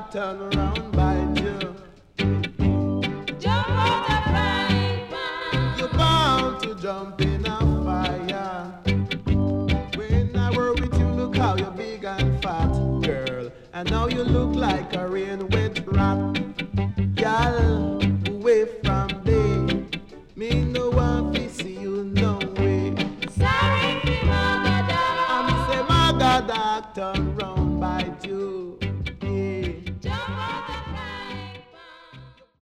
turn around bite you. Jump out the frying pan. You're bound to jump in a fire. When I were with you, look how you're big and fat, girl. And now you look like a rain-wet rat. Girl, away from me. Me no